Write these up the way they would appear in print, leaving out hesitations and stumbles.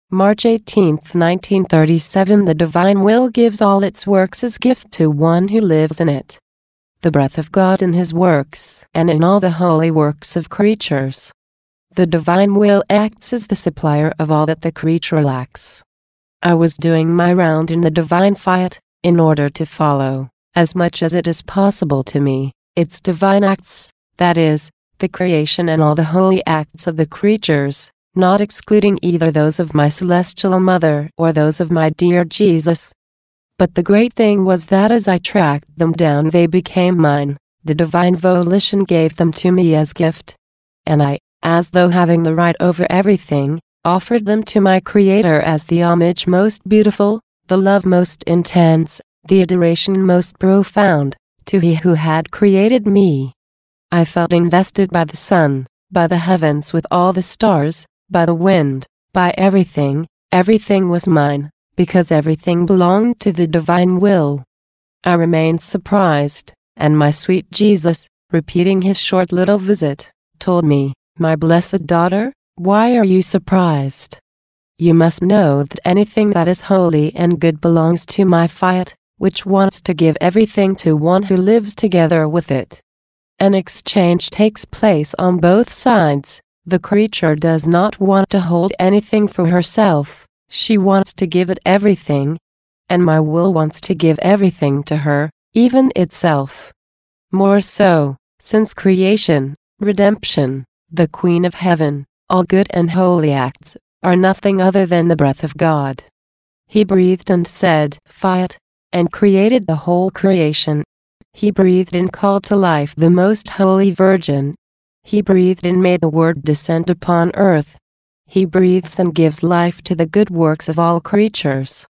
March 18, 1937. The divine will gives all its works as gift to one who lives in it. The breath of God in his works and in all the holy works of creatures. The divine will acts as the supplier of all that the creature lacks. I was doing my round in the divine fiat, in order to follow, as much as it is possible to me, its divine acts, that is, the creation and all the holy acts of the creatures, not excluding either those of my celestial mother or those of my dear Jesus. But the great thing was that as I tracked them down they became mine, the divine volition gave them to me as gift. And I, as though having the right over everything, offered them to my Creator as the homage most beautiful, the love most intense, the adoration most profound, to He who had created me. I felt invested by the sun, by the heavens with all the stars, by the wind, by everything. Everything was mine, because everything belonged to the divine will. I remained surprised, and my sweet Jesus, repeating his short little visit, told me, "My blessed daughter, why are you surprised? You must know that anything that is holy and good belongs to my fiat, which wants to give everything to one who lives together with it. An exchange takes place on both sides. The creature does not want to hold anything for herself, she wants to give it everything, and my will wants to give everything to her, even itself. More so, since creation, redemption, the Queen of Heaven, all good and holy acts, are nothing other than the breath of God. He breathed and said, Fiat, and created the whole creation. He breathed and called to life the most holy Virgin. He breathed and made the Word descend upon earth. He breathes and gives life to the good works of all creatures.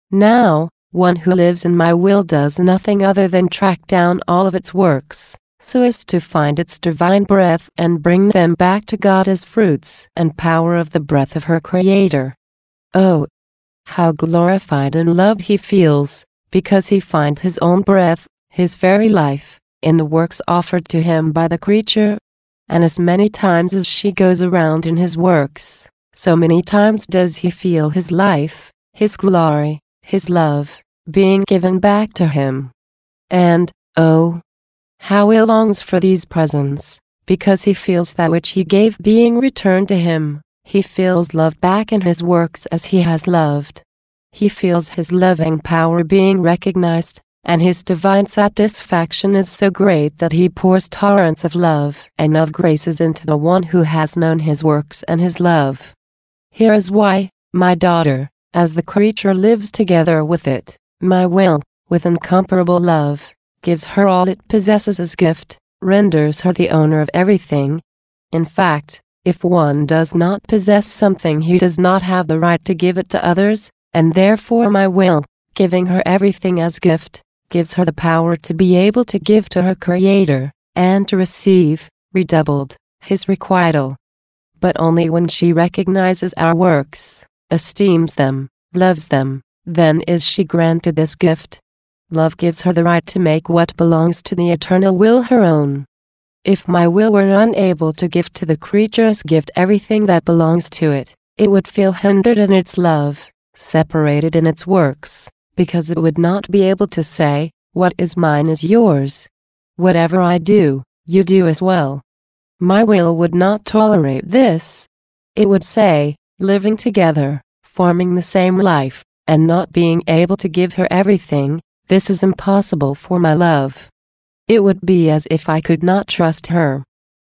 Now, one who lives in my will does nothing other than track down all of its works, so as to find its divine breath and bring them back to God as fruits and power of the breath of her Creator. Oh, how glorified and loved he feels, because he finds his own breath, his very life, in the works offered to him by the creature. And as many times as she goes around in his works, so many times does he feel his life, his glory, his love, being given back to him. And, oh, how he longs for these presents, because he feels that which he gave being returned to him. He feels love back in his works as he has loved. He feels his loving power being recognized, and his divine satisfaction is so great that he pours torrents of love and of graces into the one who has known his works and his love. Here is why, my daughter, as the creature lives together with it, my will, with incomparable love, gives her all it possesses as gift, renders her the owner of everything. In fact, if one does not possess something he does not have the right to give it to others, and therefore my will, giving her everything as gift, gives her the power to be able to give to her Creator, and to receive, redoubled, his requital. But only when she recognizes our works, esteems them, loves them, then is she granted this gift. Love gives her the right to make what belongs to the eternal will her own. If my will were unable to give to the creature's gift everything that belongs to it, it would feel hindered in its love, separated in its works, because it would not be able to say, what is mine is yours. Whatever I do, you do as well. My will would not tolerate this. It would say, living together, forming the same life, and not being able to give her everything, this is impossible for my love. It would be as if I could not trust her.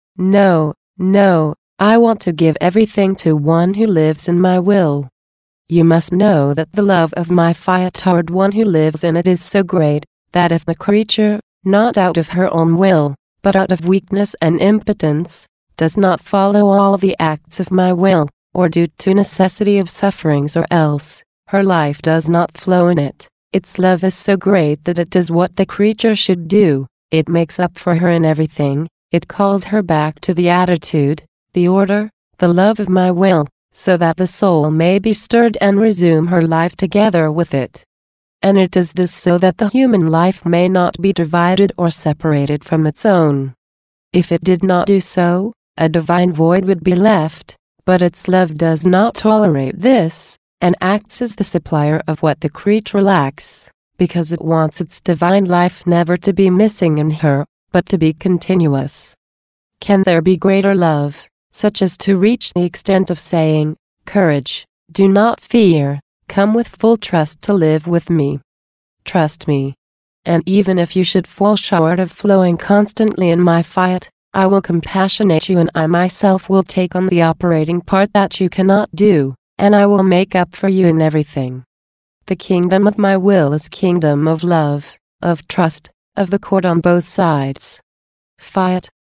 No, no, I want to give everything to one who lives in my will. You must know that the love of my fiat toward one who lives in it is so great, that if the creature, not out of her own will, but out of weakness and impotence, does not follow all the acts of my will, or due to necessity of sufferings or else, her life does not flow in it, its love is so great that it does what the creature should do, it makes up for her in everything, it calls her back to the attitude, the order, the love of my will, so that the soul may be stirred and resume her life together with it. And it does this so that the human life may not be divided or separated from its own. If it did not do so, a divine void would be left, but its love does not tolerate this, and acts as the supplier of what the creature lacks, because it wants its divine life never to be missing in her, but to be continuous. Can there be greater love, such as to reach the extent of saying, "Courage, do not fear, come with full trust to live with me. Trust me. And even if you should fall short of flowing constantly in my fiat, I will compassionate you and I myself will take on the operating part that you cannot do, and I will make up for you in everything. The kingdom of my will is kingdom of love, of trust, of the court on both sides. Fiat,